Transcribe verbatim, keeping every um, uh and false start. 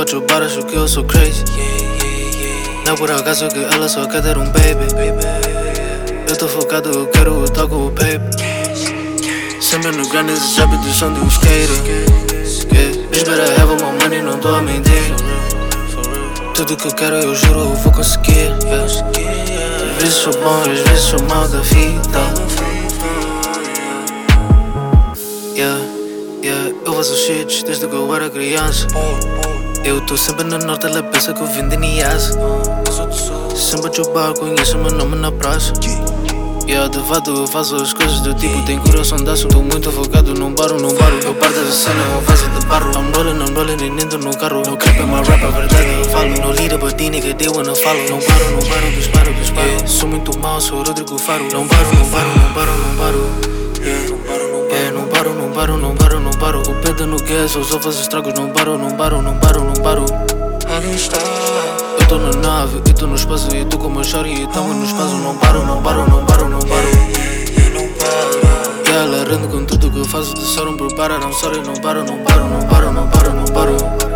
o bar, acho que eu sou crazy. Não é por acaso que ela só quer ter um baby. Eu tô focado, eu quero estar com o baby. Sempre no grande, esses hábitos são de um skater. Yeah. Bitch better have all my money, não tô a mentir. Tudo que eu quero eu juro eu vou conseguir. Yeah. Às vezes sou bom, às vezes sou mal da vida. Yeah, yeah, eu faço shit desde que eu era criança. Eu tô sempre no norte, ela pensa que eu vim de Niasa. Sempre a chubar, conheço meu nome na praça. Yeah, de fato eu faço as coisas do tipo, tem coração de aço. Tô muito focado, não baro, não baro. Eu parto da cena, eu faço de barro. I'm rolling, I'm rolling, nem entro no carro. No cap é my rap, a verdade eu falo. No leader, but nigga, they wanna follow. Não paro, não paro, disparo, disparo. Yeah. Sou muito mal, sou Rodrigo Faro. Não paro, não paro, não paro, não paro. Yeah. Yeah, não paro, não paro, não paro, não paro. O pé no gas, eu só faço estragos. Não paro, não paro, não paro, não paro. Ali está. Eu tô na nave, eu tô no espaço. E tô com o meu shorty, e tamo no espaço. Não paro, não paro, não paro, não paro. E não para. E ela rende com tudo que eu faço. Disseram prepara, não sorry, não paro, não paro, não paro, não paro, não paro.